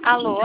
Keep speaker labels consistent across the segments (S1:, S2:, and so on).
S1: Alô?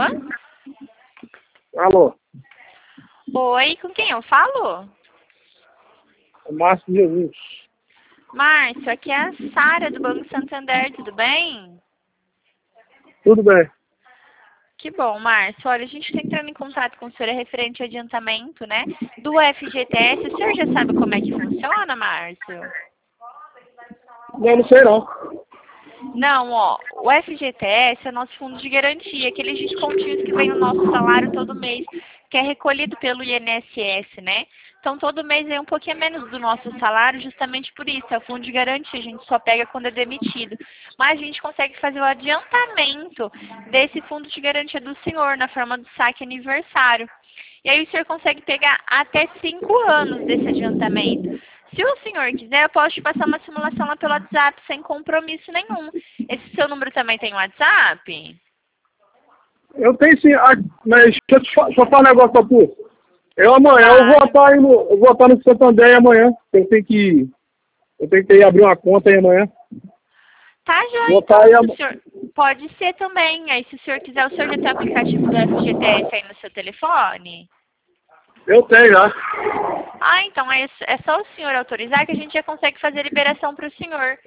S2: Alô,
S1: Oi, com quem eu falo?
S2: é Márcio Jesus.
S1: Márcio, aqui é a Sara do Banco Santander, tudo bem?
S2: Tudo bem?
S1: Que bom, Márcio. Olha, a gente está entrando em contato com o senhor referente ao adiantamento, né, do FGTS. O senhor já sabe como é que funciona, Márcio?
S2: Não sei não.
S1: Não, ó, o FGTS é o nosso fundo de garantia, aqueles descontinhos que vem no nosso salário todo mês, que é recolhido pelo INSS, né? Então, todo mês é um pouquinho menos do nosso salário, justamente por isso, é o fundo de garantia, a gente só pega quando é demitido. Mas a gente consegue fazer o adiantamento desse fundo de garantia do senhor, na forma do saque aniversário. E aí o senhor consegue pegar até 5 anos desse adiantamento. Se o senhor quiser, eu posso te passar uma simulação lá pelo WhatsApp, sem compromisso nenhum. Esse seu número também tem WhatsApp?
S2: Eu tenho sim, mas deixa eu falar um negócio pra tu. Eu amanhã,
S1: Claro.
S2: eu vou estar no Santander amanhã. Eu tenho que ir abrir uma conta aí amanhã.
S1: Tá, já,
S2: Vou
S1: então,
S2: estar aí
S1: se o senhor... Pode ser também. Aí, se o senhor quiser, o senhor já tem o aplicativo do FGTS aí no seu telefone?
S2: Eu tenho já.
S1: Ah, então é só o senhor autorizar que a gente já consegue fazer a liberação para o senhor.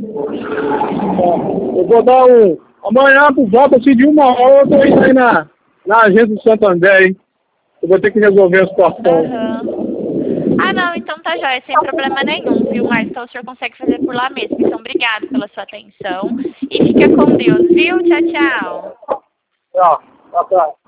S2: Eu vou dar amanhã por volta assim, de 1 hora, eu tô indo aí na agência do Santander, hein? Eu vou ter que resolver a situação.
S1: Aham. Ah, não, então tá jóia, sem problema nenhum, viu, Márcio? Então o senhor consegue fazer por lá mesmo. Então, obrigado pela sua atenção. E fica com Deus, viu? Tchau, tchau.
S2: Tchau. Até.